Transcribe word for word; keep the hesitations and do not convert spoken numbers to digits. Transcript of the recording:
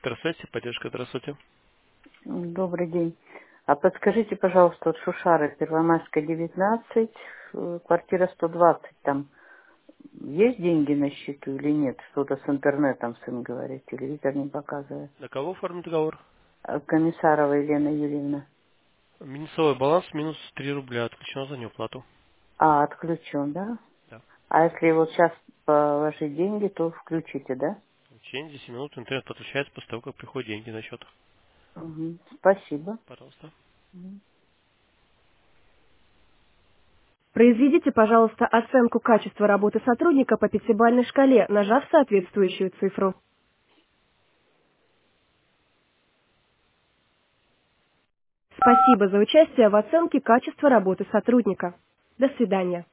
Здравствуйте, поддержка, здравствуйте. Добрый день. А подскажите, пожалуйста, вот Шушары, Первомайская, девятнадцать, э, квартира сто двадцать, там есть деньги на счету или нет? Что-то с интернетом, сын говорит, телевизор не показывает. На кого оформить договор? А Комиссарова Елена Юрьевна. Минусовой баланс минус три рубля, отключено за неуплату. А, отключен, да? Да. А если вот сейчас положить деньги, то включите, да? В течение десяти минут интернет подключается после того, как приходят деньги на счет. Мгм. Спасибо. Пожалуйста. Мгм. Произведите, пожалуйста, оценку качества работы сотрудника по пятибалльной шкале, нажав соответствующую цифру. Спасибо за участие в оценке качества работы сотрудника. До свидания.